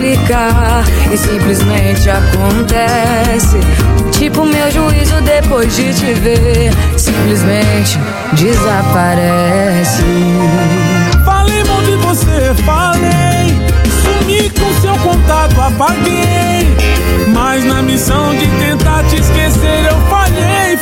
explicar e simplesmente acontece. Tipo meu juízo depois de te ver, simplesmente desaparece. Falei mal de você, falei, sumi com seu contato, apaguei. Mas na missão de tentar te esquecer eu falhei.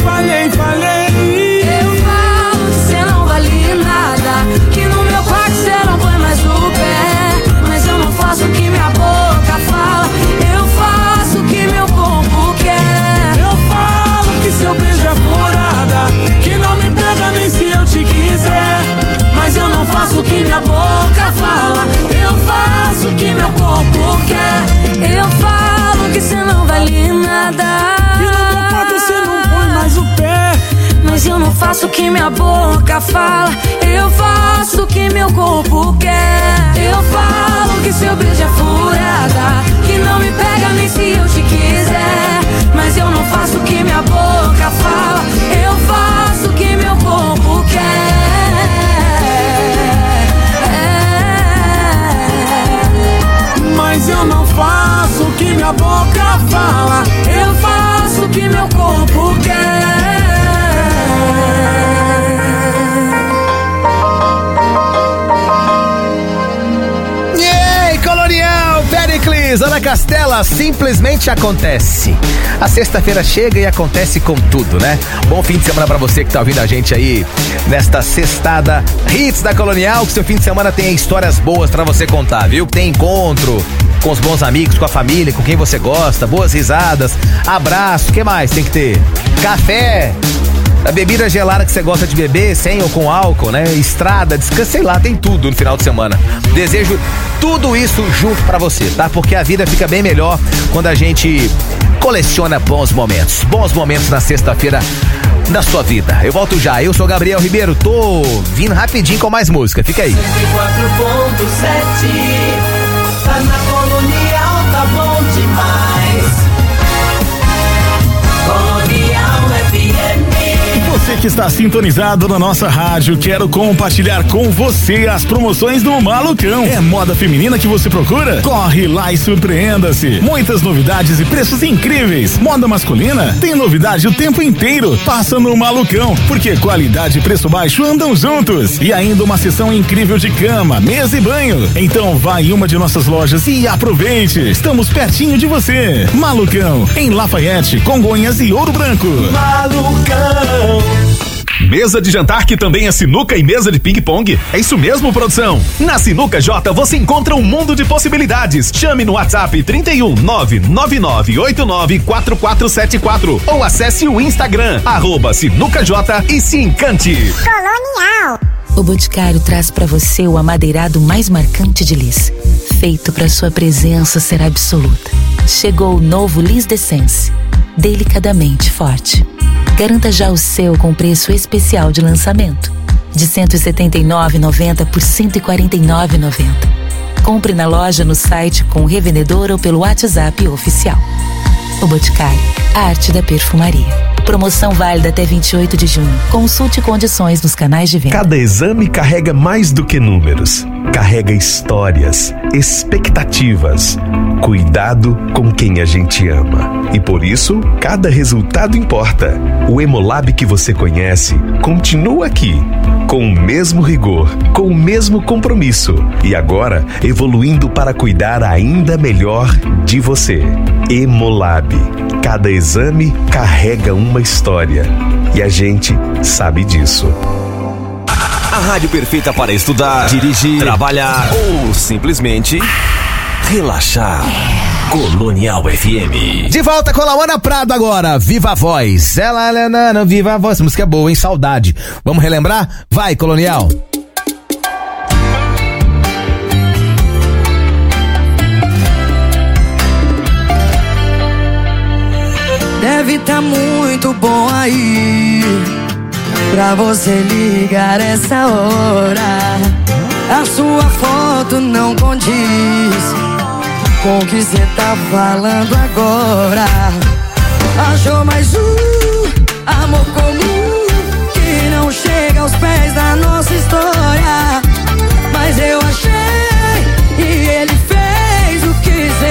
Eu falo que cê não vale nada, que no meu quarto cê não põe mais o pé. Mas eu não faço o que minha boca fala, eu faço o que meu corpo quer. Eu falo que seu beijo é furada, que não me pega nem se eu te quiser. Mas eu não faço o que minha boca fala, eu faço o que meu corpo quer. Eu falo que cê não vale nada, que no meu quarto cê não põe mais o pé. mas eu não faço o que minha boca fala, eu faço o que meu corpo quer. Eu falo que seu beijo é furada, que não me pega nem se eu te quiser. Mas eu não faço o que minha boca fala, eu faço o que meu corpo quer. Mas eu não faço o que minha boca fala, eu faço o que meu corpo quer. Ana Castela, simplesmente acontece. A sexta-feira chega e acontece com tudo, né? Bom fim de semana pra você que tá ouvindo a gente aí nesta sextada Hits da Colonial. Que seu fim de semana tenha histórias boas pra você contar, viu? Que tem encontro com os bons amigos, com a família, com quem você gosta, boas risadas, abraço, o que mais tem que ter? Café, a bebida gelada que você gosta de beber, sem ou com álcool, né? Estrada, descanso, sei lá, tem tudo no final de semana. Desejo tudo isso junto pra você, tá? Porque a vida fica bem melhor quando a gente coleciona bons momentos. Bons momentos na sexta-feira da sua vida. Eu volto já, eu sou Gabriel Ribeiro, tô vindo rapidinho com mais música, fica aí. 104.7, tá na Colonial, tá bom demais. Colonial FM. Você que está sintonizado na nossa rádio, quero compartilhar com você as promoções do Malucão. É moda feminina que você procura? Corre lá e surpreenda-se. Muitas novidades e preços incríveis. Moda masculina? Tem novidade o tempo inteiro. Passa no Malucão, porque qualidade e preço baixo andam juntos. E ainda uma seção incrível de cama, mesa e banho. Então vá em uma de nossas lojas e aproveite. Estamos pertinho de você. Malucão, em Lafayette, Congonhas e Ouro Branco. Malucão. Mesa de jantar que também é sinuca e mesa de ping-pong? É isso mesmo, produção? Na Sinuca J você encontra um mundo de possibilidades. Chame no WhatsApp 31 999894474 ou acesse o Instagram @SinucaJ e se encante. Colonial. O Boticário traz para você o amadeirado mais marcante de Lis, feito para sua presença ser absoluta. Chegou o novo Lis D'Essence, delicadamente forte. Garanta já o seu com preço especial de lançamento, de R$ 179,90 por R$ 149,90. Compre na loja, no site, com o revendedor ou pelo WhatsApp oficial. O Boticário, a arte da perfumaria. Promoção válida até 28 de junho. Consulte condições nos canais de venda. Cada exame carrega mais do que números. Carrega histórias, expectativas, cuidado com quem a gente ama. E por isso, cada resultado importa. O Hemolab que você conhece continua aqui, com o mesmo rigor, com o mesmo compromisso. E agora, evoluindo para cuidar ainda melhor de você. Hemolab. Cada exame carrega uma história. E a gente sabe disso. A rádio perfeita para estudar, dirigir, trabalhar ou simplesmente relaxar. Colonial FM. De volta com a Lauana Prado agora. Viva a voz. Ela, viva a voz. Essa música é boa, hein? Saudade. Vamos relembrar? Vai, Colonial. Deve tá muito bom aí pra você ligar essa hora. A sua foto não condiz com o que cê tá falando agora. Achou mais amor comum que não chega aos pés da nossa história. Mas eu achei e ele fez o que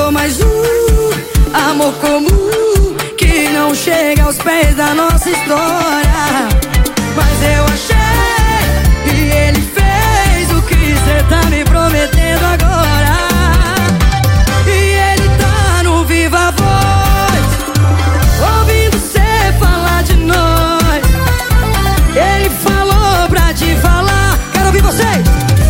falou mais amor comum que não chega aos pés da nossa história. Mas eu achei e ele fez o que cê tá me prometendo agora. E ele tá no Viva Voz, ouvindo cê falar de nós. Ele falou pra te falar, quero ouvir vocês.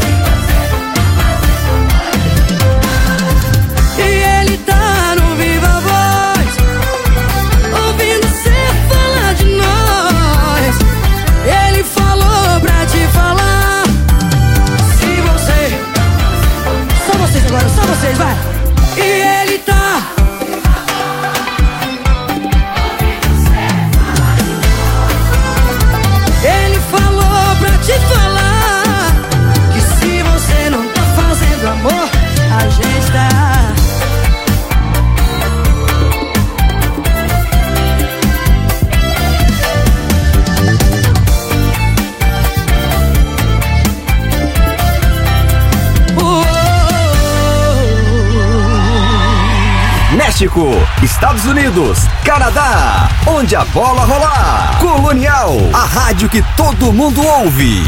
E ele tá no Viva Voz, ouvindo cê falar de nós. Ele falou pra te falar. Se você, só vocês agora, só vocês, vai. E ele tá. Ele falou pra te falar que se você não tá fazendo amor, a gente tá. México, Estados Unidos, Canadá, onde a bola rolar. Colonial, a rádio que todo mundo ouve.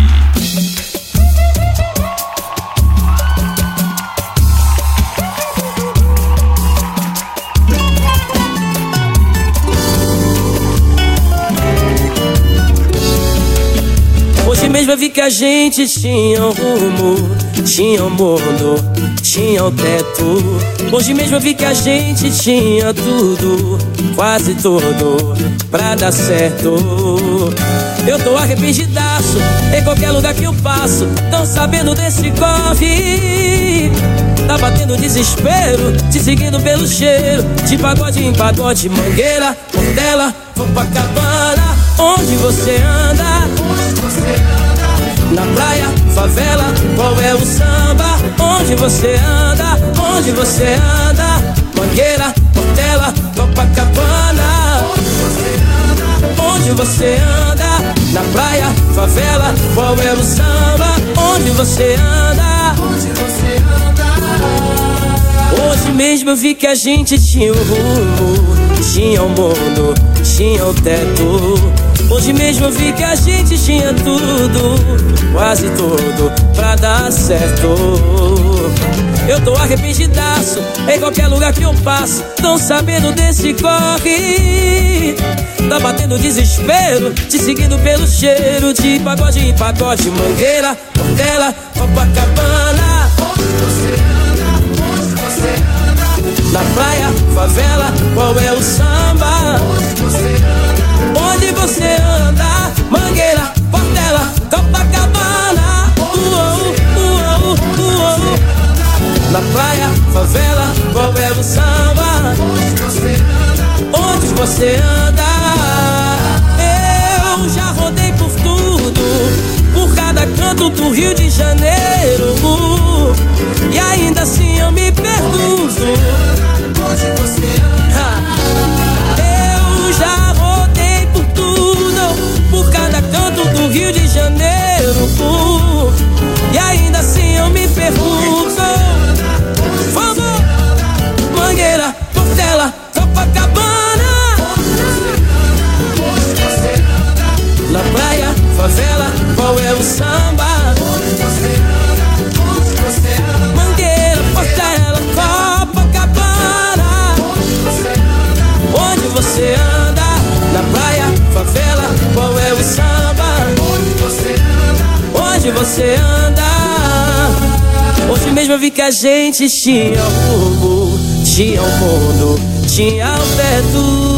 Hoje mesmo eu vi que a gente tinha um rumo, tinha um mundo, tinha um teto. Hoje mesmo eu vi que a gente tinha tudo, quase tudo, pra dar certo. Eu tô arrependidaço, em qualquer lugar que eu passo, tão sabendo desse corre. Tá batendo desespero, te seguindo pelo cheiro, de pagode em pagode, Mangueira, Portela, Copacabana. Onde você anda? Na praia, favela, qual é o samba? Onde você anda? Onde você anda? Mangueira, Portela, Copacabana. Onde você anda? Na praia, favela, qual é o samba? Onde você anda? Hoje mesmo eu vi que a gente tinha um rumo, tinha um mundo, tinha um teto. Hoje mesmo eu vi que a gente tinha tudo, quase tudo, pra dar certo. Eu tô arrependidaço, em qualquer lugar que eu passo, tão sabendo desse corre. Tá batendo desespero, te seguindo pelo cheiro, de pagode em pagode, Mangueira, Portela, Copacabana. Onde você anda? Onde você anda? Na praia, favela, qual é o samba? Onde você anda? Onde você anda? Mangueira, Portela, Copacabana. Na praia, favela, qual é o samba? Onde você anda? Eu já rodei por tudo, por cada canto do Rio de Janeiro, e ainda assim eu me pergunto. Onde você anda? Eu já rodei por tudo, por cada canto do Rio de Janeiro, e ainda assim eu me pergunto. Vamos! Mangueira, Portela, Copacabana. Na praia, favela, qual é o samba? Mangueira, Portela, Copacabana. Onde você anda? Na praia, favela, qual é o samba? Onde você anda? Hoje mesmo eu vi que a gente tinha um rumo, tinha um mundo, tinha um teto.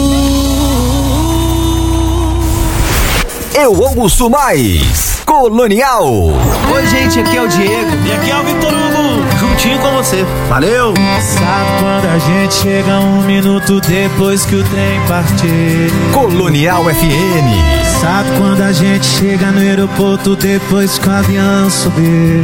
Eu ouço mais Colonial. Oi, gente, aqui é o Diego. E aqui é o Vitor Hugo, juntinho com você. Valeu! Sabe quando a gente chega um minuto depois que o trem partir? Colonial FM. Sabe quando a gente chega no aeroporto depois que o avião subir?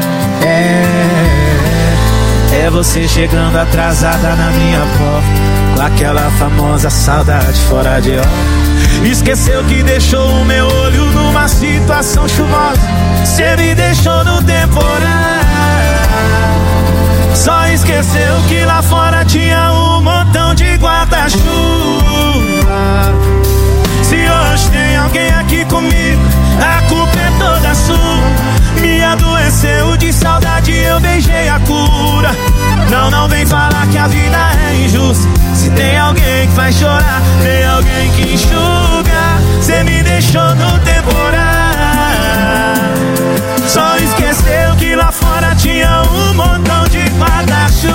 É você chegando atrasada na minha porta, com aquela famosa saudade fora de hora. Esqueceu que deixou o meu olho numa situação chuvosa, cê me deixou no temporal. Só esqueceu esqueceu que lá fora tinha um montão de guarda-chuva. Se hoje tem alguém aqui comigo, a culpa é toda sua. Me adoeceu de saudade, eu beijei a cura. Não vem falar que a vida é injusta. Se tem alguém que faz chorar, tem alguém que enxuga. Cê me deixou no temporal. Só esqueceu que lá fora tinha um montão de guarda-chuva.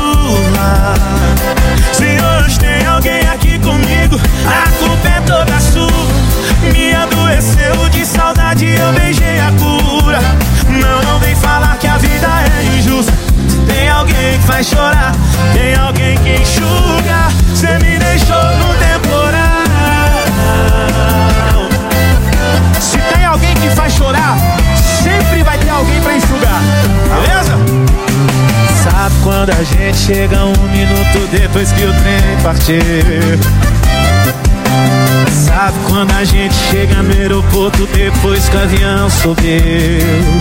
Se hoje tem alguém aqui comigo, a culpa é toda sua. Me adoeceu de saudade, eu beijei a cura. Não vem falar que a vida é injusta. Se tem alguém que faz chorar, tem alguém que enxuga. Cê me deixou no temporal. Se tem alguém que faz chorar, sempre vai ter alguém pra enxugar, beleza? Sabe quando a gente chega 1 minuto depois que o trem partiu? Sabe quando a gente chega no aeroporto depois que o avião subiu?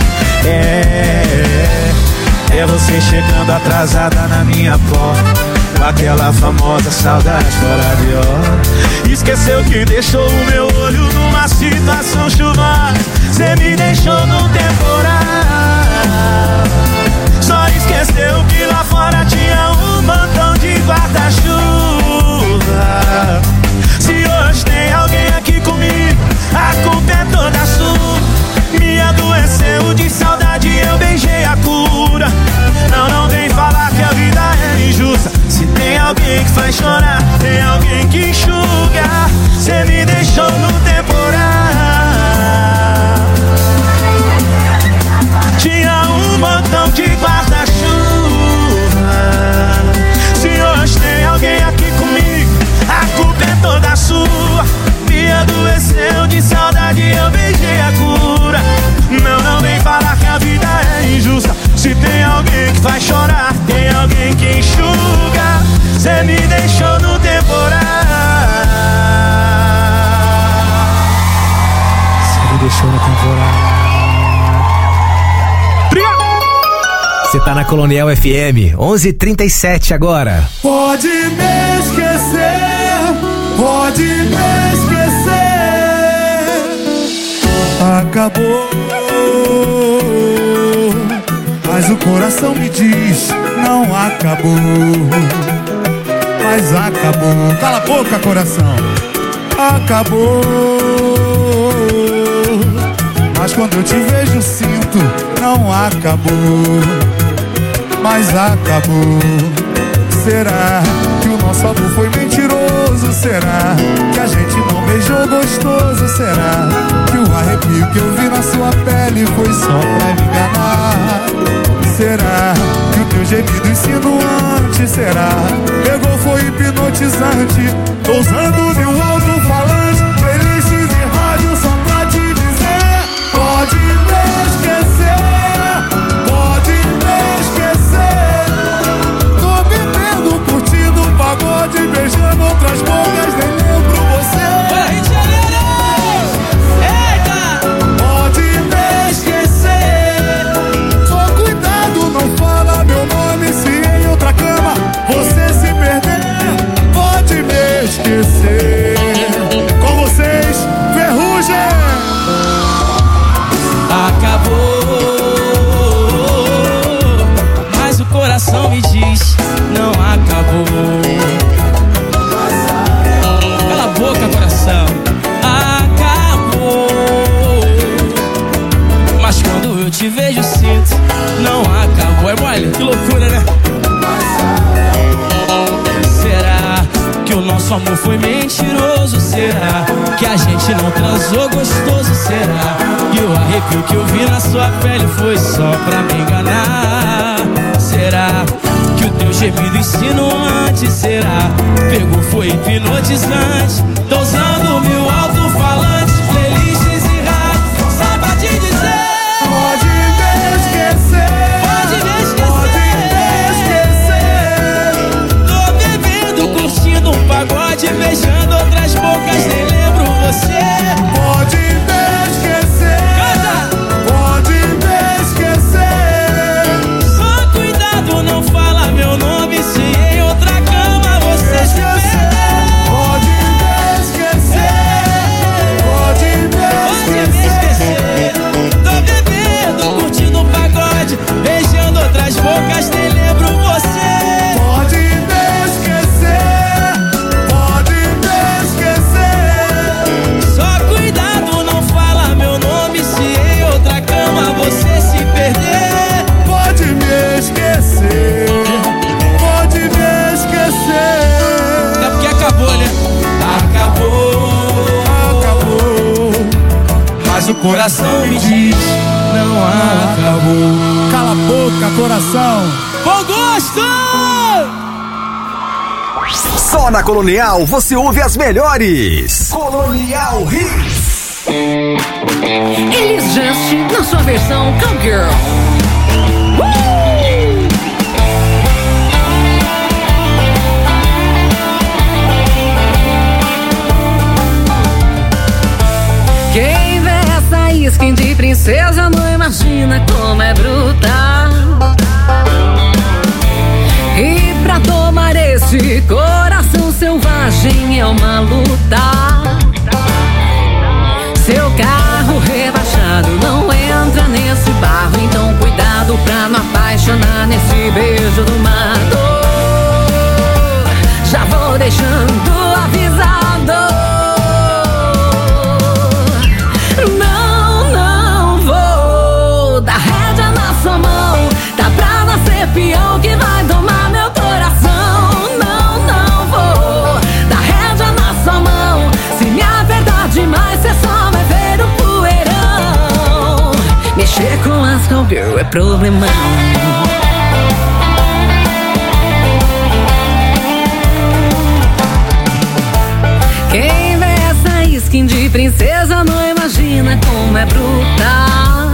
É você chegando atrasada na minha porta, com aquela famosa saudade fora de hora. Esqueceu que deixou o meu olho numa situação chuvosa. Cê me deixou no temporal. Só esqueceu que lá fora tinha um montão de guarda-chuva. Se hoje tem alguém aqui comigo, a culpa é toda sua. Me adoeceu de saudade, eu beijei a cura. Não vem falar que a vida é injusta. Se tem alguém que faz chorar, tem alguém que enxuga. Cê me deixou no temporal. Tinha um montão de guarda-chuva. Se hoje tem alguém aqui comigo, a culpa é toda sua. Me adoeceu de saudade, eu beijei a cura. Não vem falar que a vida é injusta. Se tem alguém que faz chorar, tem alguém que enxuga. Cê me deixou no temporal. Cê me deixou no temporal. Você tá na Colonial FM, 11h37 agora. Pode me esquecer, pode me esquecer. Acabou, mas o coração me diz, não acabou. Mas acabou. Cala a boca, coração. Acabou, mas quando eu te vejo sinto, não acabou. Mas acabou. Será que o nosso amor foi mentiroso? Será que a gente não beijou gostoso? Será que o arrepio que eu vi na sua pele foi só pra me enganar? Será que o teu gemido insinuante? Será? Pegou, foi hipnotizante. Tô usando meu alto-falante, playlists e rádio só pra te dizer. Pode me esquecer, pode me esquecer. Tô bebendo, curtindo um pagode, beijando outras bocas, nem lembro você. Bora, Rio de Janeiro! Eita! Pode me esquecer. Só cuidado, não fala meu nome se em outra cama você se perder. Pode me esquecer. Com vocês, Ferrugem. Acabou, mas o coração me diz, não acabou. Cala a boca, coração. Acabou, mas quando eu te vejo sinto, não acabou. É mole? Que loucura, né? Será que o nosso amor foi mentiroso? Será que a gente não transou gostoso? Será que o arrepio que eu vi na sua pele foi só pra me enganar? Será que o teu gemido insinuante? Será? Pegou, foi hipnotizante. Tô usando mil alto-falantes, playlists e rádio só pra te dizer. Pode me esquecer, pode me esquecer, pode me esquecer. Tô bebendo, curtindo um pagode, beijando outras bocas, nem lembro você. Pode me esquecer, canta. Pode me esquecer. Só cuidado, não fala meu nome coração me diz, não acabou. Cala a boca, coração. Bom gosto! Só na Colonial você ouve as melhores. Colonial Hits. Elis Just na sua versão Cowgirl. Quem vê essa skin de princesa não imagina como é brutal. E pra tomar esse coração selvagem é uma luta. Seu carro rebaixado não entra nesse barro, então cuidado pra não apaixonar nesse beijo do mato. Já vou deixando avisado. Não vou dar rédea na sua mão. Tá pra nascer peão que vai domar meu coração. Não vou dar rédea na sua mão. Se me apertar demais, cê só vai ver o poeirão. Mexer com as cowgirl é problemão. Quem vê essa skin de princesa não imagina como é brutal.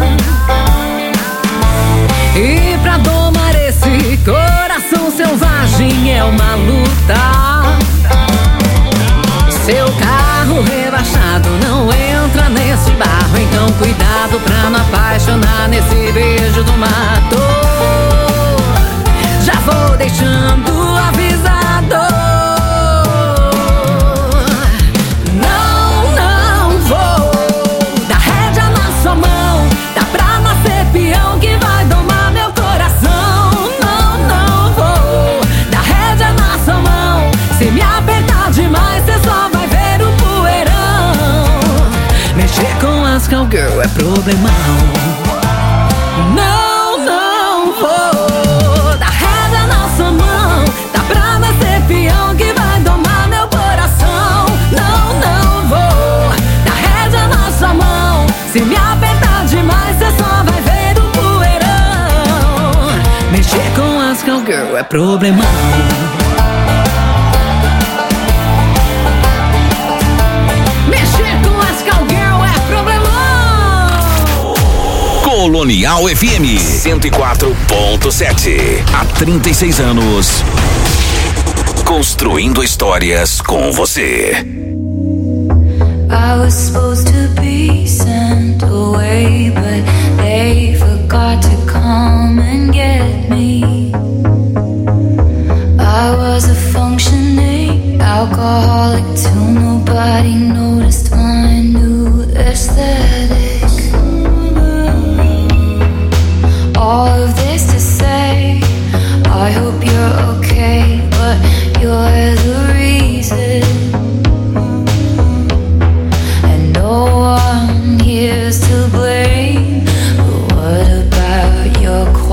E pra domar esse coração selvagem é uma luta. Seu carro rebaixado não entra nesse barro, então cuidado pra não apaixonar nesse beijo do mato. Já vou deixando avisado. Não vou dar rédea na sua mão. Dá pra nascer peão que vai domar meu coração. Não vou dar rédea na sua mão. Se me apertar demais, cê só vai ver o poeirão. Mexer com as cowgirl é problemão. Não vou dar rédea na sua mão. Dá pra nascer peão que vai domar meu coração. Não vou dar rédea na sua mão. Se me apertar demais, cê só vai ver o poeirão. Mexer com as cowgirl é problemão. Colonial FM 104.7. Há 36 anos construindo histórias com você. I was supposed to be sent away, but they forgot to come and get me. I was a functioning alcoholic till nobody noticed my new aesthetic. All of this to say, I hope you're okay, but you're the reason. And no one here's to blame, but what about your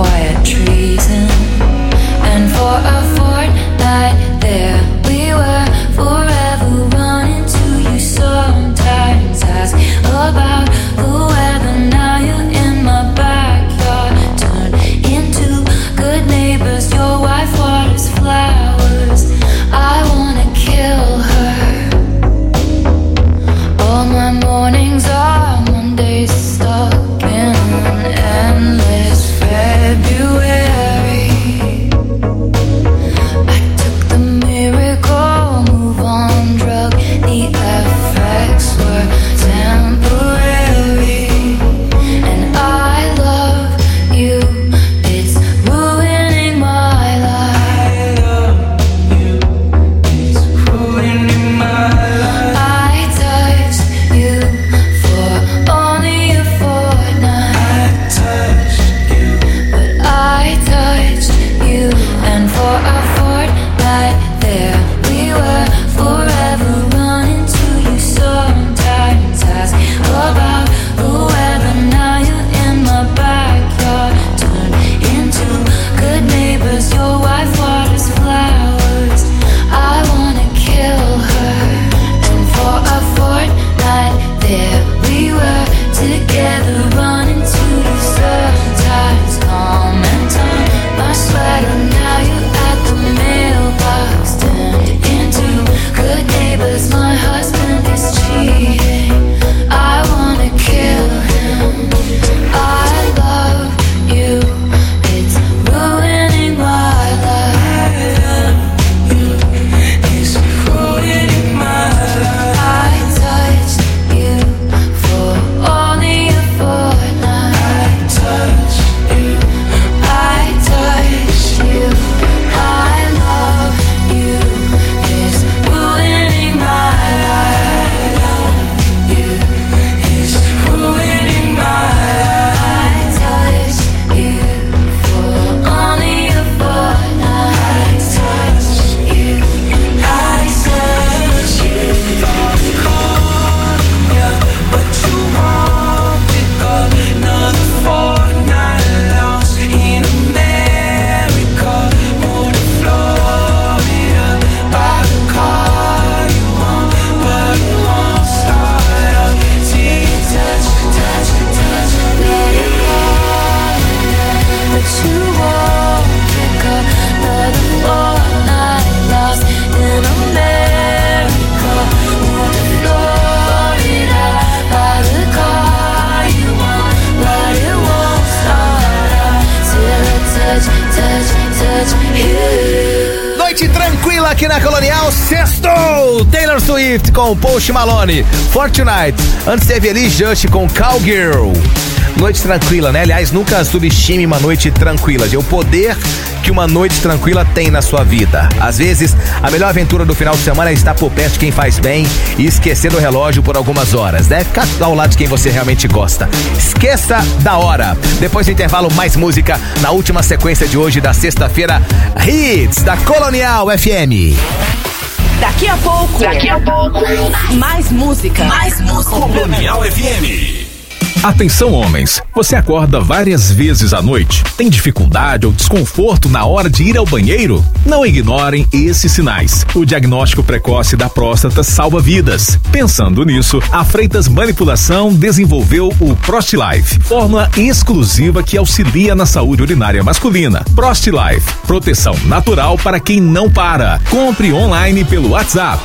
aqui na Colonial, sextou! Taylor Swift com Post Malone, Fortnite. Antes teve Elis Just com Cowgirl. Noite tranquila, né? Aliás, nunca subestime uma noite tranquila. O poder que uma noite tranquila tem na sua vida. Às vezes, a melhor aventura do final de semana é estar por perto de quem faz bem e esquecer do relógio por algumas horas, né? Ficar ao lado de quem você realmente gosta. Esqueça da hora. Depois do intervalo, mais música na última sequência de hoje da sexta-feira. Hits da Colonial FM. Daqui a pouco. Mais música. Colonial FM. Atenção, homens, você acorda várias vezes à noite? Tem dificuldade ou desconforto na hora de ir ao banheiro? Não ignorem esses sinais. O diagnóstico precoce da próstata salva vidas. Pensando nisso, a Freitas Manipulação desenvolveu o ProstLife, fórmula exclusiva que auxilia na saúde urinária masculina. ProstLife, proteção natural para quem não para. Compre online pelo WhatsApp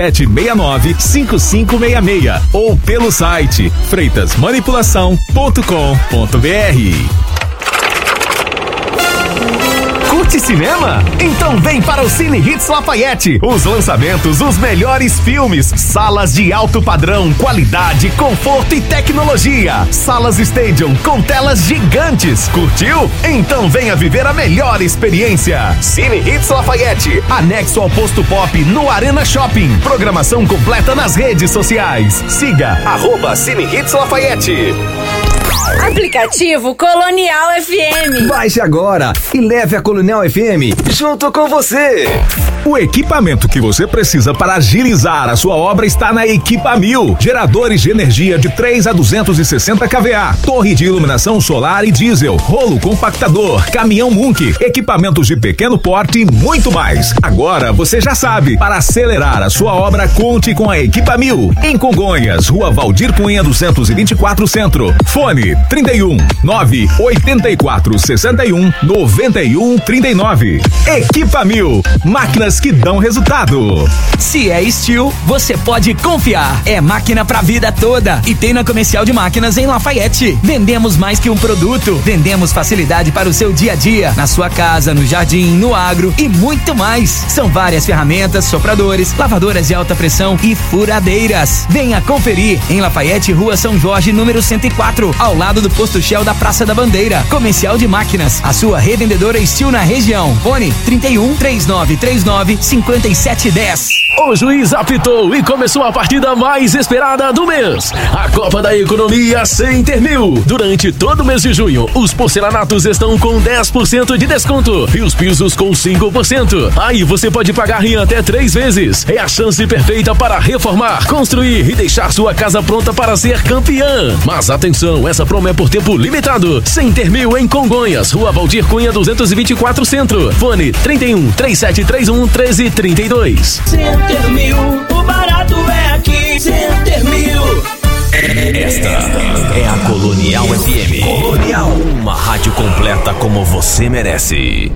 3769-5566 ou pelo site freitasmanipulação.com.br. Curte cinema? Então vem para o Cine Hits Lafayette. Os lançamentos, os melhores filmes, salas de alto padrão, qualidade, conforto e tecnologia. Salas Stadium com telas gigantes. Curtiu? Então venha viver a melhor experiência. Cine Hits Lafayette, anexo ao Posto Pop no Arena Shopping. Programação completa nas redes sociais. Siga @Cine Hits Lafayette. Aplicativo Colonial FM. Baixe agora e leve a Colonial FM junto com você. O equipamento que você precisa para agilizar a sua obra está na Equipa 1000. Geradores de energia de 3 a 260 kVA, torre de iluminação solar e diesel, rolo compactador, caminhão Munk, equipamentos de pequeno porte e muito mais. Agora você já sabe, para acelerar a sua obra, conte com a Equipa 1000. Em Congonhas, Rua Valdir Cunha 224 Centro. Fone 31 984 61 91 39. Equipa 1000, máquinas que dão resultado. Se é Steel, você pode confiar. É máquina pra vida toda. E tem na Comercial de Máquinas em Lafayette. Vendemos mais que um produto. Vendemos facilidade para o seu dia a dia, na sua casa, no jardim, no agro e muito mais. São várias ferramentas, sopradores, lavadoras de alta pressão e furadeiras. Venha conferir em Lafayette, Rua São Jorge, número 104, ao lado do Posto Shell da Praça da Bandeira. Comercial de Máquinas, a sua revendedora Steel na região. Fone 31 3939 5710. O juiz apitou e começou a partida mais esperada do mês. A Copa da Economia Center 1000. Durante todo o mês de junho, os porcelanatos estão com 10% de desconto e os pisos com 5%. Aí você pode pagar em até 3 vezes. É a chance perfeita para reformar, construir e deixar sua casa pronta para ser campeã. Mas atenção, essa promo é por tempo limitado. Center 1000 em Congonhas, Rua Valdir Cunha 224 Centro. Fone 31 3731 1332. Center 1000, o barato é aqui. Center 1000. Esta é a Colonial FM. Colonial, uma rádio completa como você merece.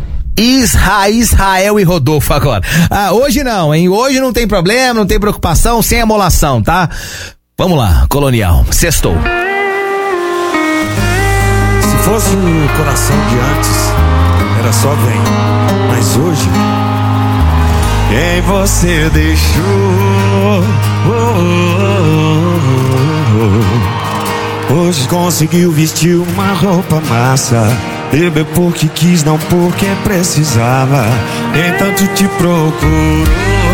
Israel e Rodolfo agora. Hoje não, hein? Hoje não tem problema, não tem preocupação, sem emolação, tá? Vamos lá, Colonial, sextou. Se fosse o coração de antes, era só vem. Mas hoje, quem você deixou? Hoje conseguiu vestir uma roupa massa, beber porque quis, não porque precisava. Nem tanto te procurou.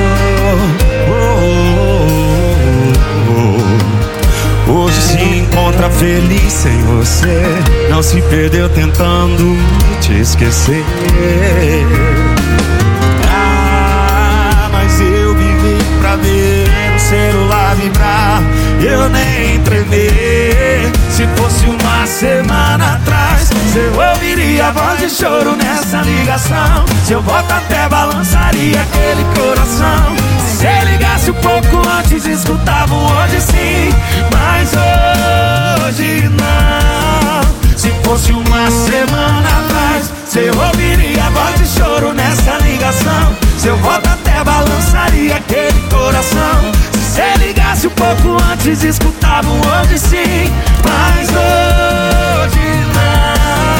Hoje se encontra feliz sem você, não se perdeu tentando te esquecer. Mas eu vivi pra ver o celular vibrar, eu nem tremer. Se fosse uma semana atrás, eu ouviria a voz de choro nessa ligação. Seu voto até balançaria aquele coração. Se você ligasse um pouco antes, escutava um hoje sim. Mas hoje não. Se fosse uma semana atrás, você ouviria a voz de choro nessa ligação. Seu voto até balançaria aquele coração. Se você ligasse um pouco antes, escutava um hoje sim. Mas hoje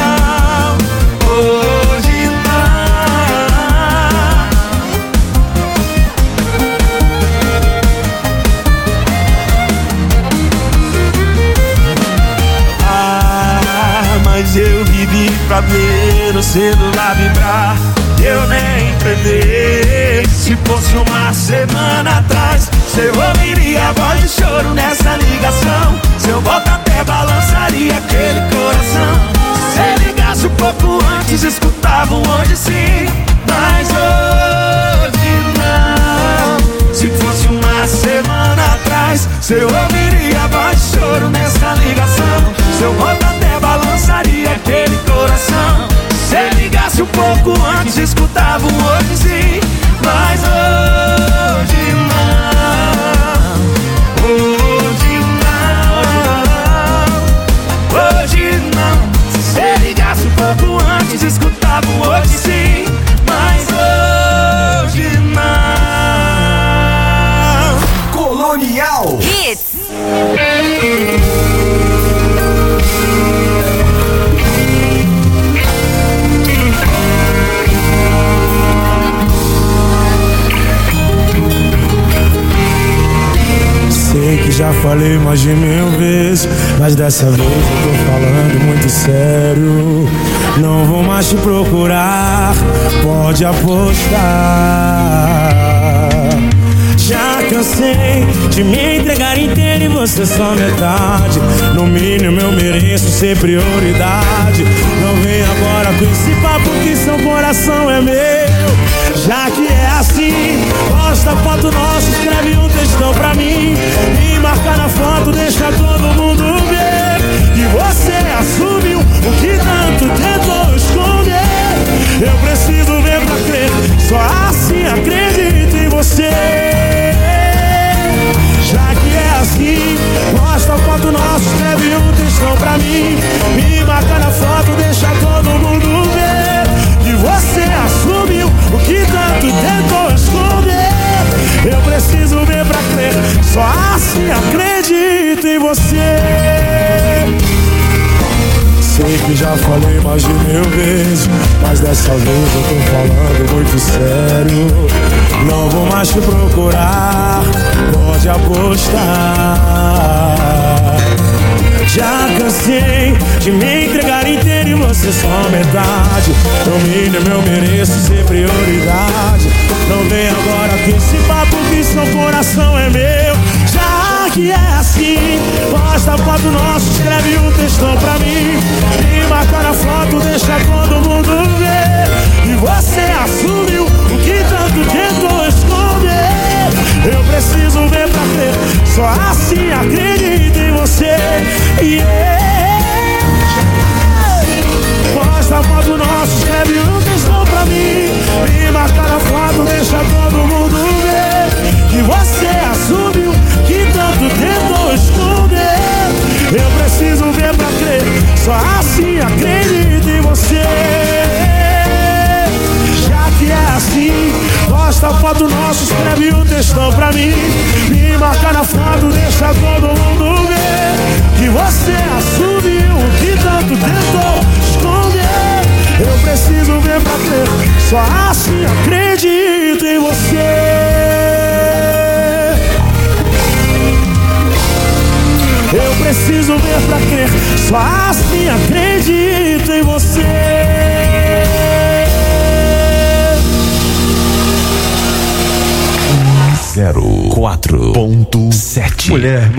não. Hoje não. ver o celular vibrar, eu nem prever. Se fosse uma semana atrás, cê ouviria a voz de choro nessa ligação. Seu voto até balançaria aquele coração. Se ligasse um pouco antes, escutava um hoje sim, mas hoje não. Se fosse uma semana atrás, cê ouviria a voz de choro nessa ligação. Seu voto até balançaria aquele coração. Se ligasse um pouco antes, escutava um hoje sim, mas hoje não. Hoje não. Hoje não. Se ligasse um pouco antes, escutava um hoje sim, mas hoje não. Colonial Hits. Sei que já falei mais de 1000 vezes, mas dessa vez eu tô falando muito sério. Não vou mais te procurar, pode apostar. Já cansei de me entregar inteiro e você só metade. No mínimo eu mereço ser prioridade. Não vem agora com esse papo que seu coração é meu. Já que é assim, posta foto nossa, escreve um textão pra mim e marca na foto, deixa todo mundo ver que você assumiu o que tanto tentou esconder. Eu preciso ver pra crer, só assim acredito em você. Já que é assim, posta foto nossa, escreve um textão pra mim e marca na foto, deixa todo mundo ver que você assumiu o que tanto tentou esconder. Eu preciso ver pra crer, só assim acredito em você. Sei que já falei mais de 1000 vezes, mas dessa vez eu tô falando muito sério. Não vou mais te procurar, pode apostar. Já cansei de me entregar inteiro e você só metade. No mínimo eu mereço ser prioridade. Não vem agora com esse papo que seu coração é meu. Já que é assim, posta foto nossa, escreve um textão pra mim e marca na foto, deixa todo mundo ver que você assumiu o que tanto tentou esconder. Eu preciso ver pra crer, só assim acredito em você. Posta foto nossa, escreve um textão pra mim e marca na foto, deixa todo mundo ver que você assumiu que tanto tentou esconder. Eu preciso ver pra crer, só assim acredito em você. Já que é assim, posta foto nossa, escreve um textão pra mim e marca na foto, deixa todo mundo ver que você assumiu o que tanto tentou esconder. Eu preciso ver pra crer, só assim acredito em você. Eu preciso ver pra crer, só assim acredito em você. 04.7. Mulher.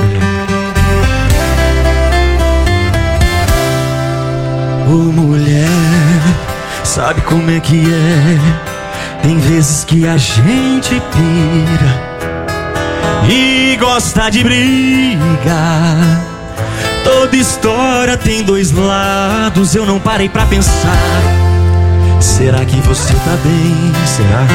Ô mulher, sabe como é que é? Tem vezes que a gente pira e gosta de brigar. Toda história tem dois lados, eu não parei pra pensar. Será que você tá bem? Será?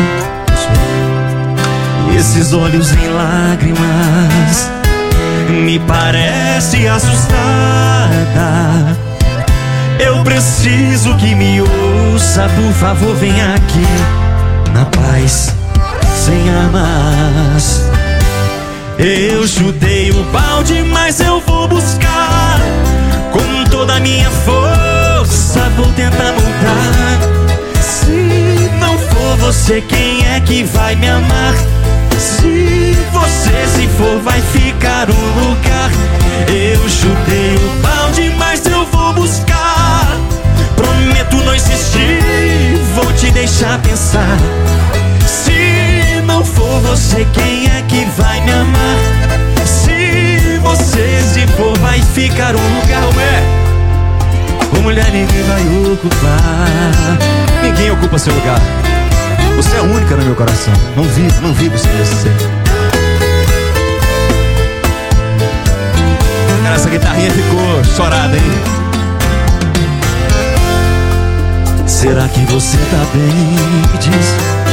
E esses olhos em lágrimas me parece assustada. Eu preciso que me ouça, por favor, vem aqui na paz, sem armas. Eu chutei o balde, mas eu vou buscar com toda a minha força, vou tentar mudar. Se não for você, quem é que vai me amar? Se você se for, vai ficar um lugar. Eu chutei o balde, mas eu vou buscar Prometo não insistir, vou te deixar pensar. Se não for você, quem é que vai me amar? Se você se for, vai ficar um lugar, ué. Ô mulher, ninguém vai ocupar. Ninguém ocupa seu lugar. Você é a única no meu coração. Não vivo sem você. Cara, essa guitarrinha ficou chorada, hein? Será que você tá bem? Me diz.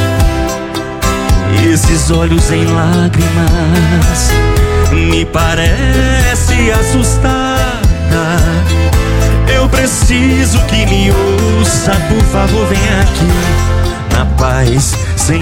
Esses olhos em lágrimas me parece assustada. Eu preciso que me ouça, por favor, vem aqui na paz, sem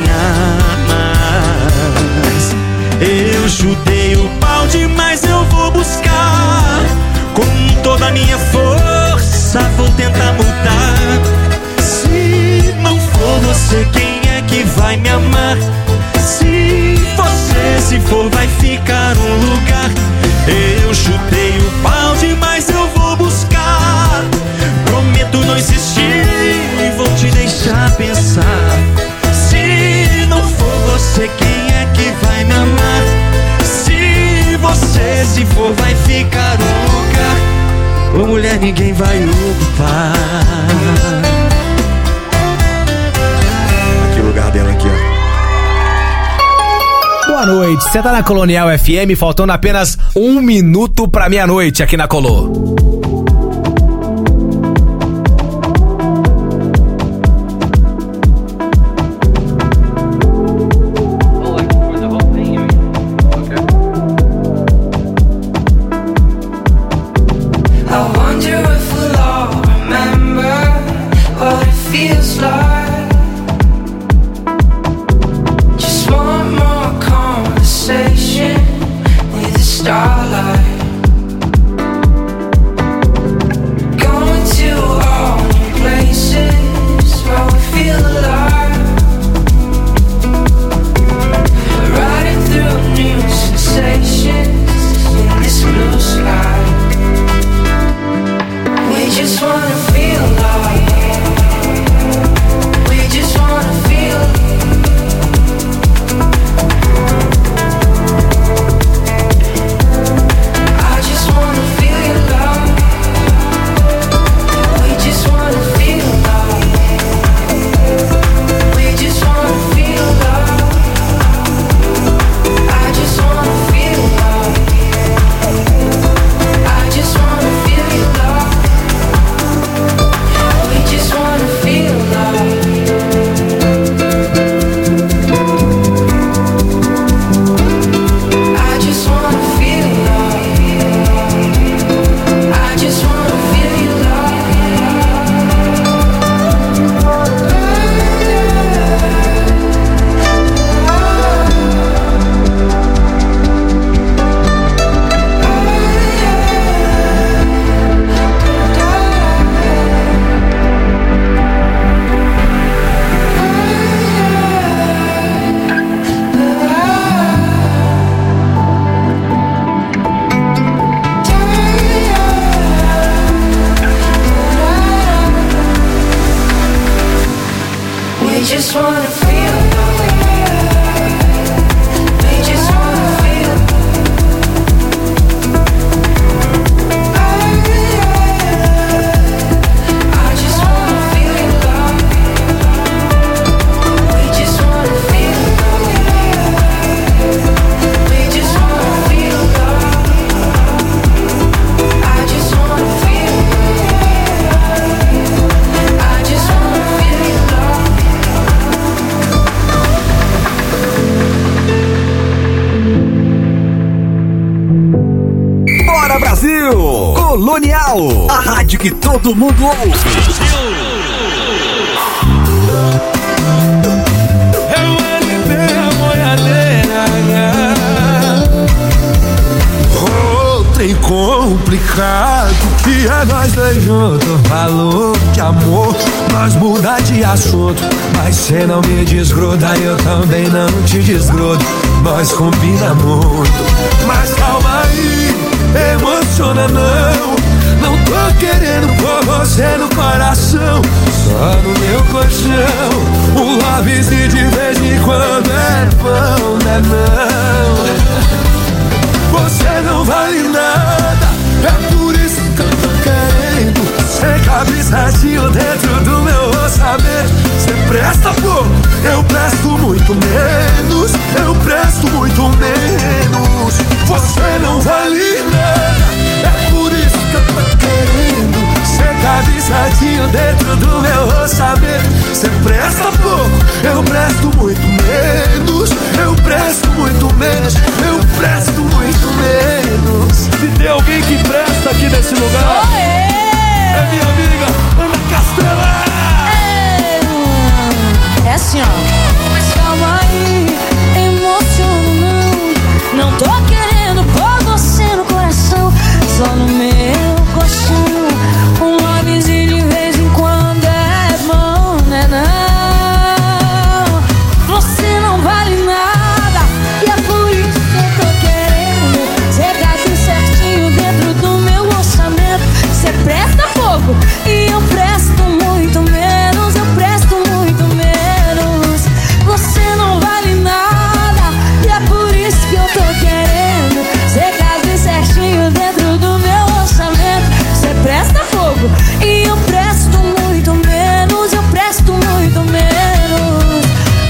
armas. Eu chutei o balde, mas eu vou buscar. Com toda a minha força vou tentar mudar. Se não for você, quem é que vai me amar? Se você se for, vai ficar um lugar. Eu chutei o balde, mas eu vou buscar. Prometo não insistir e vou te deixar pensar. Se não for você, quem é que vai me amar? Se você se for, vai ficar um lugar. Ô mulher, ninguém vai ocupar. Aqui o lugar dela aqui, ó. Boa noite, você tá na Colonial FM, faltando apenas 1 minuto pra meia-noite aqui na Colô. Colonial, a rádio que todo mundo ouve. Trem complicado que é nós dois juntos. Falou de amor, nós muda de assunto. Mas cê não me desgruda, eu também não te desgrudo. Nós combina muito, mas calma aí, emociona não. Não tô querendo pôr você no coração, só no meu colchão. Um lovezinho de vez em quando é bom, né não? Você não vale nada, é por isso que eu tô querendo. Você cabe certinho dentro do meu orçamento. Você presta pouco, eu presto muito menos. Eu presto muito menos. Você não vale nada, é por isso que eu tô querendo. Você cabe certinho dentro do meu orçamento. Você presta pouco, eu presto muito menos. Eu presto muito menos. Eu presto muito menos. Se tem alguém que presta aqui nesse lugar, é minha amiga Ana Castela. É assim, ó. Mas calma aí, emociono não. Não tô querendo pôr você no coração, só no meu colchão. Um lovezinho de vez em quando é bom, né não? Você não vale nada, e é por isso que eu tô querendo. Você cabe certinho dentro do meu orçamento. Você presta pouco e eu presto muito menos. Eu presto muito menos. Você não vale nada, e é por isso que eu tô querendo. Você cabe certinho dentro do meu orçamento. Você presta pouco e eu presto muito menos. Eu presto muito menos.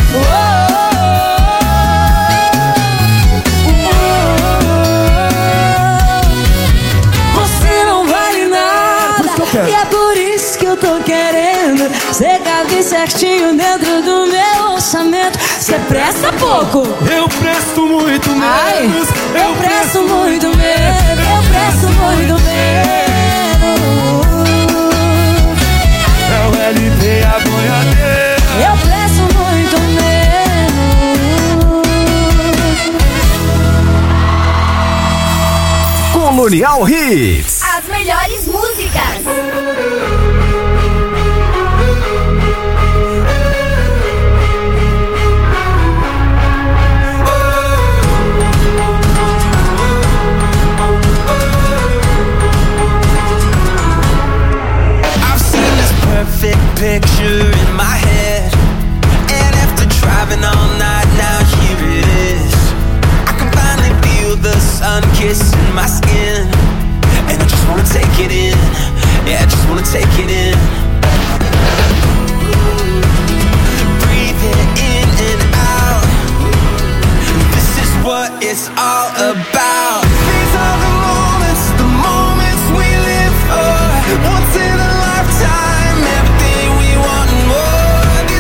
Você não vale nada, e é por isso que eu tô querendo. Você cabe certinho dentro do meu orçamento. Você presta pouco, eu presto muito menos. Ai, eu presto muito menos. Eu presto muito menos. É o LP a boiadeira. Eu presto muito menos. Colonial Hits. As melhores músicas. Perfect picture in my head, and after driving all night, now here it is. I can finally feel the sun kissing my skin, and I just wanna take it in. Yeah, I just wanna take it in. Breathing in and out, this is what it's all about. These are the moments we live for, once in a lifetime. Everything we want and more.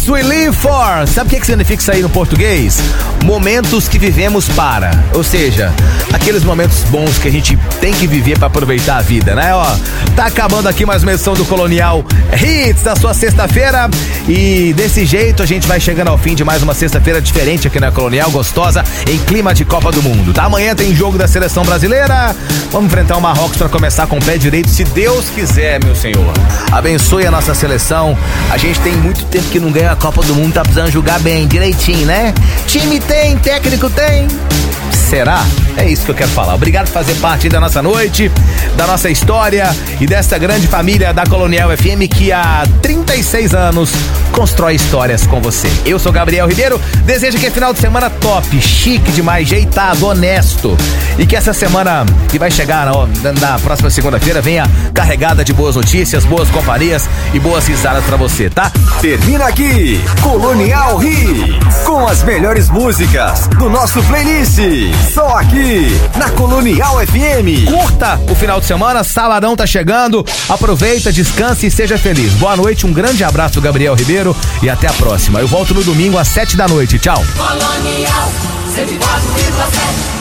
Moments we live for. Sabe o que significa isso aí no português? Momentos que vivemos para. Ou seja, aqueles momentos bons que a gente tem que viver para aproveitar a vida, né? Ó, tá acabando aqui mais uma edição do Colonial Hits da sua sexta-feira. E desse jeito a gente vai chegando ao fim de mais uma sexta-feira diferente aqui na Colonial, gostosa, em clima de Copa do Mundo, tá? Amanhã tem jogo da seleção brasileira. Vamos enfrentar o Marrocos para começar com o pé direito, se Deus quiser, meu Senhor. Abençoe a nossa seleção. A gente tem muito tempo que não ganha a Copa do Mundo, tá precisando jogar bem, direitinho, né? Time tem, técnico tem. Será? É isso que eu quero falar. Obrigado por fazer parte da nossa noite, da nossa história e dessa grande família da Colonial FM que há 36 anos constrói histórias com você. Eu sou Gabriel Ribeiro, desejo que é final de semana top, chique demais, jeitado, honesto e que essa semana que vai chegar na próxima segunda-feira venha carregada de boas notícias, boas companhias e boas risadas pra você, tá? Termina aqui, Colonial Hits, com as melhores músicas do nosso playlist. Só aqui, na Colonial FM. Curta o final de semana, sabadão tá chegando. Aproveita, descanse e seja feliz. Boa noite, um grande abraço, Gabriel Ribeiro, e até a próxima. Eu volto no domingo às 7 da noite. Tchau. Colonial 104,7.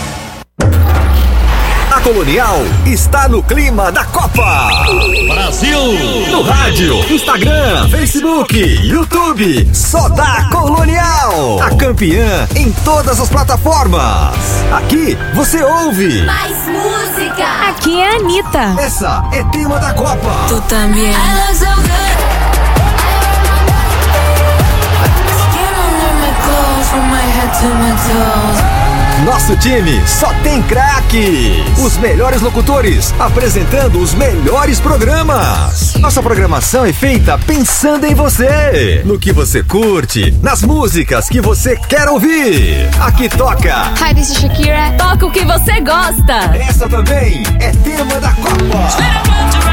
A Colonial está no clima da Copa. Brasil! No rádio, Instagram, Facebook, YouTube. Só dá Colonial. A campeã em todas as plataformas. Aqui você ouve Mais música. Aqui é a Anitta. Essa é tema da Copa. Tu também. Nosso time só tem craques. Os melhores locutores apresentando os melhores programas. Nossa programação é feita pensando em você, no que você curte, nas músicas que você quer ouvir. Aqui toca Hi, this is Shakira. Toca o que você gosta. Essa também é tema da Copa.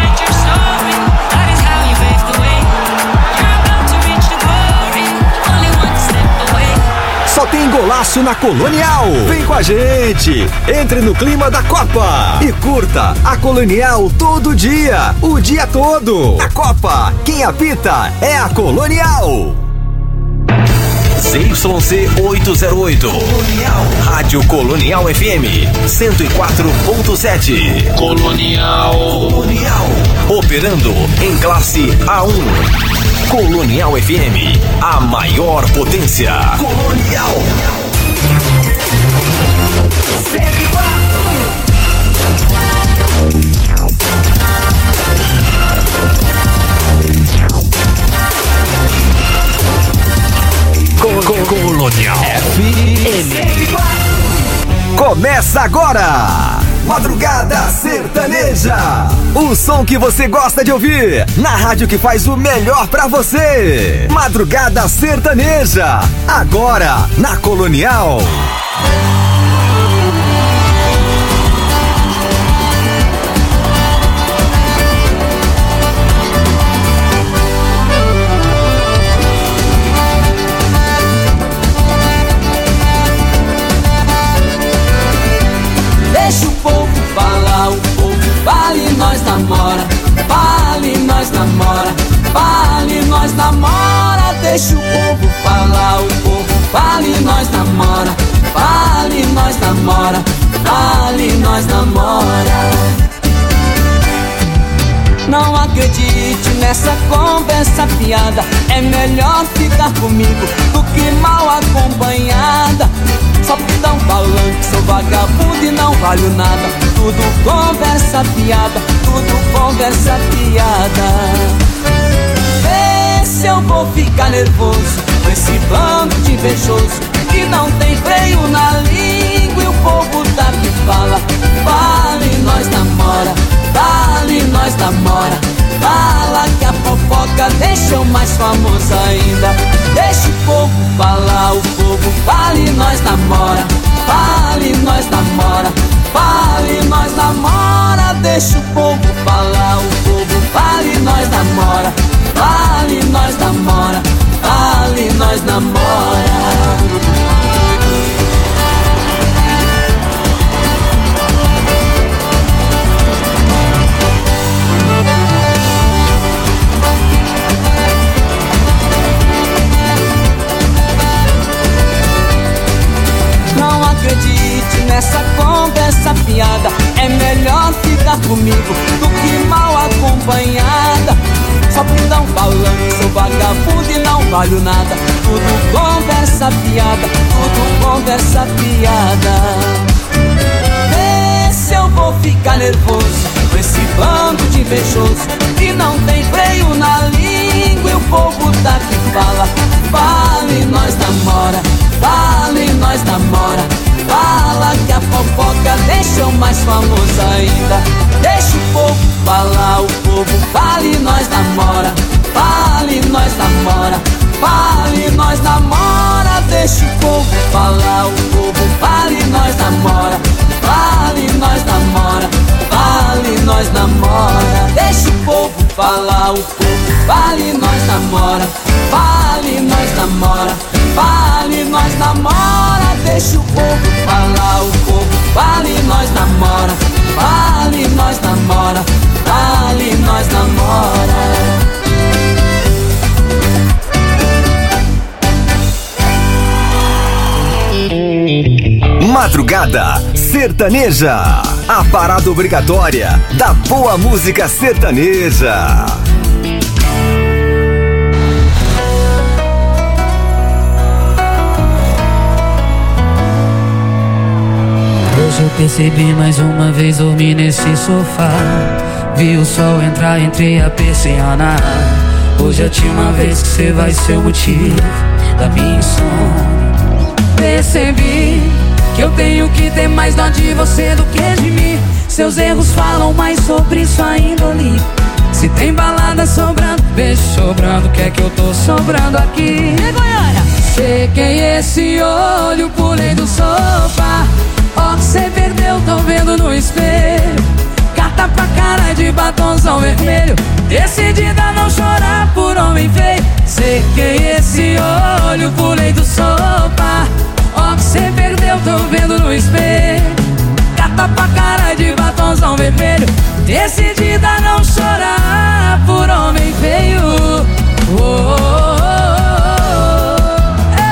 Só tem golaço na Colonial. Vem com a gente. Entre no clima da Copa e curta a Colonial todo dia, o dia todo. A Copa, quem apita é a Colonial. ZYC 808. Colonial. Rádio Colonial FM 104.7. Colonial. Operando em classe A1. Colonial FM, a maior potência. Colonial. Colonial FM. Começa agora! Madrugada Sertaneja. O som que você gosta de ouvir na rádio que faz o melhor pra você. Madrugada Sertaneja. Agora na Colonial. Deixa o povo falar, o povo fala e nós namora. Fala e nós namora, fala e nós namora. Deixa o povo falar, o povo fala e nós namora. Fala e nós namora, fala e nós namora. Não acredite nessa conversa fiada. É melhor ficar comigo do que mal acompanhada. Só que tão falando que sou vagabundo e não valho nada. Tudo conversa fiada, tudo conversa fiada. Vê se eu vou ficar nervoso com esse bando de invejoso que não tem freio na língua e o povo tá que fala. Fala e nós namora, fala e nós namora. Fala que a fofoca deixa eu mais famoso ainda. Deixa o povo falar, o povo fala e nós namora. Fala e nós namora, fala e nós namora. Deixa o povo falar, o povo fala e nós namora. Fala e nós namora, fala e nós namora. comigo do que mal acompanhada. Só bundão falando, sou vagabundo e não valho nada. Tudo conversa fiada, tudo conversa fiada. Vê se eu vou ficar nervoso com esse bando de invejoso que não tem freio na língua. E o povo daqui fala, fala e nós namora, fala e nós namora. Fala que a fofoca deixa eu mais famoso ainda. Deixa o povo falar, o povo fala e nós namora, fala e nós namora, fala e nós namora. Deixa o povo falar, o povo fala e nós namora, fala e nós namora, fala e nós namora. Deixa o povo falar, o povo fala e nós namora, fala e nós namora, fala e nós namora. Deixa o povo falar, o povo fala e nós namora, fala e nós namora, fala e nós namora. Madrugada Sertaneja, a parada obrigatória da boa música sertaneja. Hoje eu percebi mais uma vez, dormi nesse sofá. Vi o sol entrar entre a persiana. Hoje é a última vez que você vai ser o motivo da minha insônia. Percebi que eu tenho que ter mais dó de você do que de mim. Seus erros falam mais sobre sua índole. Se tem balada sobrando, beijo sobrando, quer que eu tô sobrando aqui? E Goiânia? Sequei esse olho, pulei do sofá. Ó que cê perdeu, tô vendo no espelho. Carta pra cara de batonzão vermelho. Decidida a não chorar por homem feio. Sequei esse olho, pulei do sofá. Ó que cê perdeu, tô vendo no espelho. Carta pra cara de batonzão vermelho. Decidida a não chorar por homem feio. Oh, oh, oh, oh.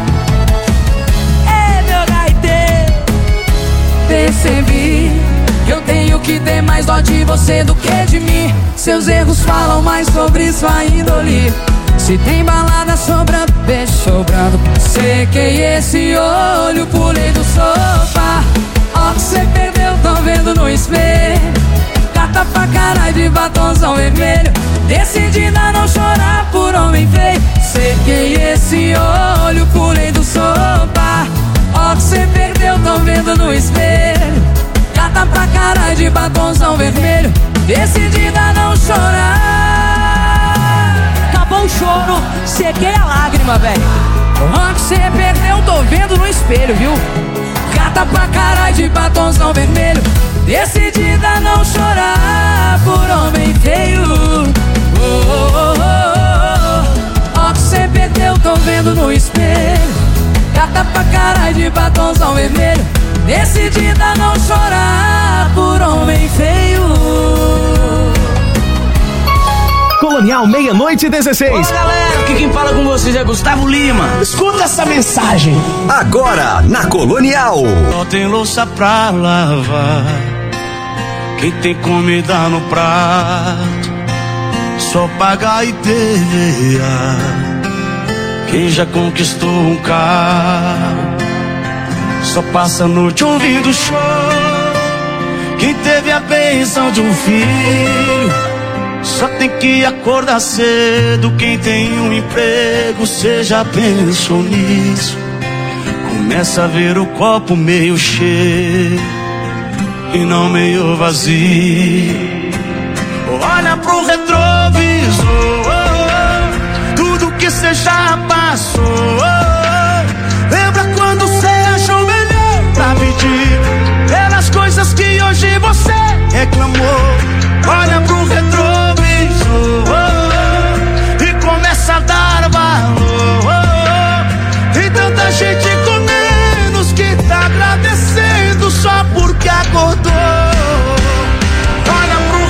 Ei, meu gaiteiro. Percebi que eu tenho que ter mais dó de você do que de mim. Seus erros falam mais sobre sua índole. Se tem balada sobrando, beijo sobrando. Sequei esse olho, pulei do sofá. Ó que cê perdeu, tô vendo no espelho. Carta pra cara de batonzão vermelho. Decidida a não chorar por homem feio. Sequei esse olho, pulei do sofá. Ó que cê perdeu, tô vendo no espelho. Carta pra cara de batonzão vermelho. Decidida a não chorar. Acabou o choro, sequei a lágrima, velho. Ó que cê perdeu, tô vendo no espelho, viu? Carta pra cara de batonzão vermelho. Decidida a não chorar por homem feio. Oh, oh, oh, oh. Ó que cê perdeu, tô vendo no espelho. Carta pra cara de batonzão vermelho. Decidida a não chorar por homem feio. Colonial, meia-noite e 16. Olá, galera, aqui quem fala com vocês é Gustavo Lima. Escuta essa mensagem. Agora, na Colonial. Só tem louça pra lavar, quem tem comida no prato, só pagar e pelear. Quem já conquistou um carro, só passa a noite ouvindo show. Quem teve a bênção de um filho, só tem que acordar cedo. Quem tem um emprego, cê já pensou nisso? Começa a ver o copo meio cheio e não meio vazio. Olha pro retrovisor, tudo que cê já passou. Lembra quando cê achou melhor pra pedir pelas coisas que hoje você reclamou? Olha pro retrovisor e começa a dar valor. Tem tanta gente com menos que tá agradecendo só porque acordou. Olha pro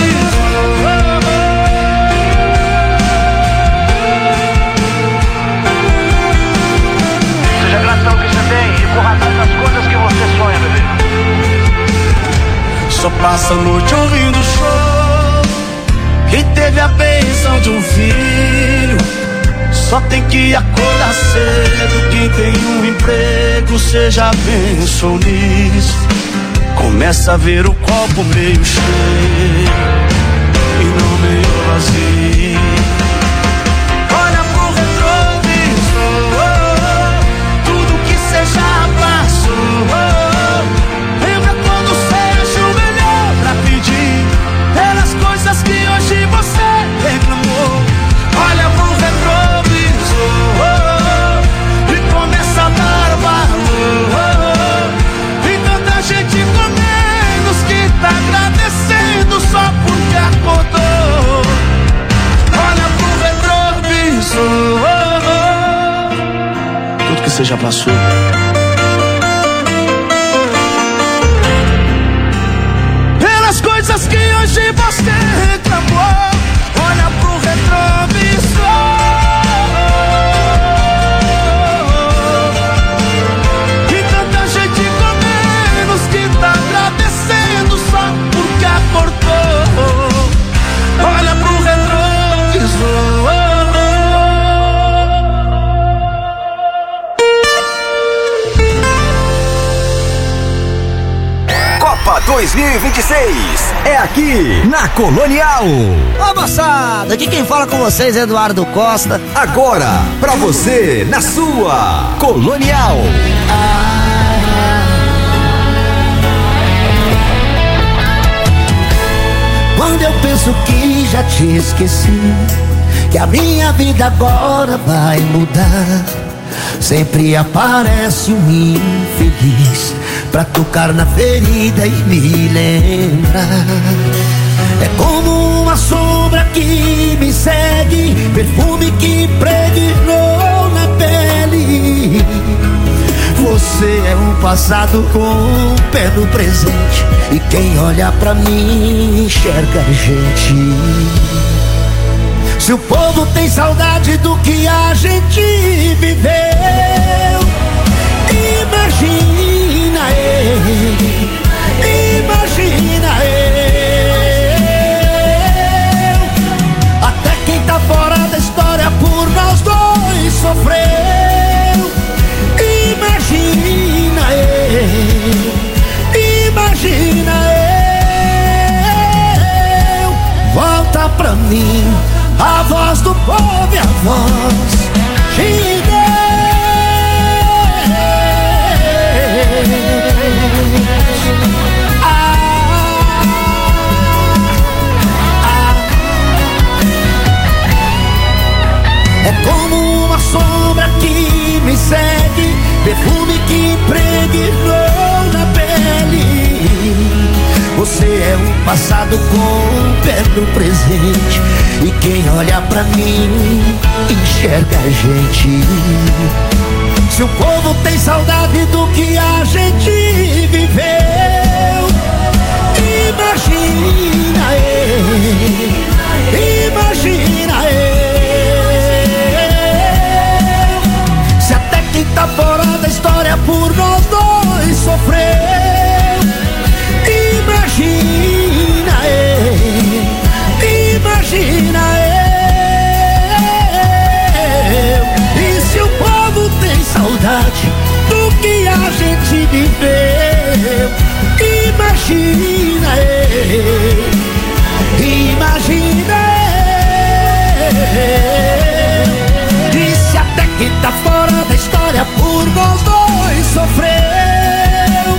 retrovisor. passa a noite ouvindo show. Quem teve a bênção de um filho só tem que acordar cedo. Quem tem um emprego, cê já pensou nisso. Começa a ver o copo meio cheio e não meio vazio. Olha pro retrovisor, tudo que cê já passou. Lembra quando seja o melhor pra pedir pelas coisas que hoje você reclamou. Olha pro retrovisor e começa a dar valor. Tem tanta gente com menos que tá agradecendo só porque acordou. Olha pro retrovisor, tudo que você já passou. Pelas coisas que hoje você reclamou. Olha pro retrovisor. E tanta gente com menos que tá agradecendo só porque acordou. Olha pro retrovisor. Copa 2026 é aqui na Colonial. Ô moçada, aqui quem fala com vocês é Eduardo Costa. Agora, pra você, na sua Colonial. Quando eu penso que já te esqueci, que a minha vida agora vai mudar, sempre aparece um infeliz pra tocar na ferida e me lembrar. É como uma sombra que me segue, perfume que impregnou na pele. Você é um passado com um pé no presente, e quem olha pra mim enxerga a gente. Se o povo tem saudade do que a gente viveu, imagina eu, imagina eu. Até quem tá fora da história por nós dois sofreu. Imagina eu, imagina eu. Volta pra mim a voz do povo e a voz de Deus. É como uma sombra que me segue, perfume que impregnou na pele. Você é um passado com um pé no presente, e quem olha pra mim enxerga a gente. Se o povo tem saudade do que a gente viveu, imagina eu, imagina eu. Se até quem tá fora da história por nós dois sofreu, imagina eu, imagina eu. E se o povo tem saudade do que a gente viveu, imagina eu, imagina eu. E se até quem tá fora da história por nós dois sofreu,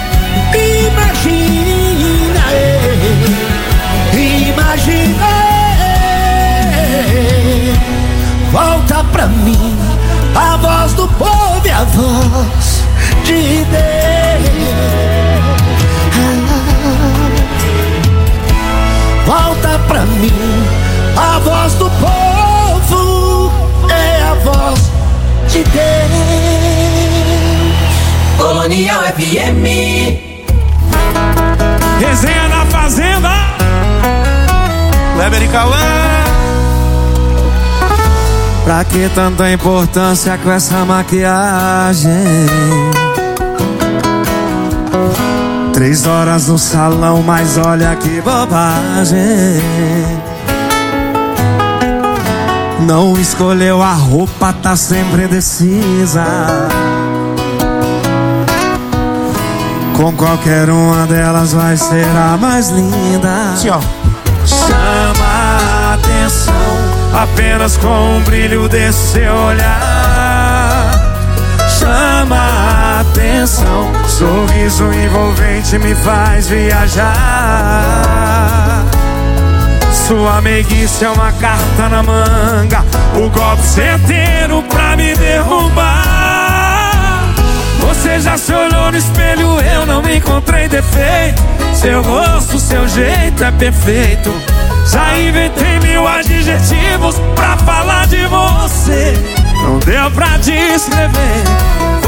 imagina eu, imagina eu. Volta pra mim a voz do povo e a voz de Deus. Volta pra mim a voz do povo, é a voz de Deus. Colonial FM. Resenha na Fazenda, Kleber e Cauã. Pra que tanta importância com essa maquiagem? 3 horas no salão, mas olha que bobagem. Não escolheu a roupa, tá sempre indecisa. Com qualquer uma delas vai ser a mais linda. Sim, ó. Chama a atenção apenas com o brilho desse seu olhar. Chama a atenção, sorriso envolvente me faz viajar. Sua meiguice é uma carta na manga, o golpe certeiro pra me derrubar. Você já se olhou no espelho, eu não encontrei defeito. Seu rosto, seu jeito é perfeito. Já inventei 1000 adjetivos pra falar de você. Não deu pra descrever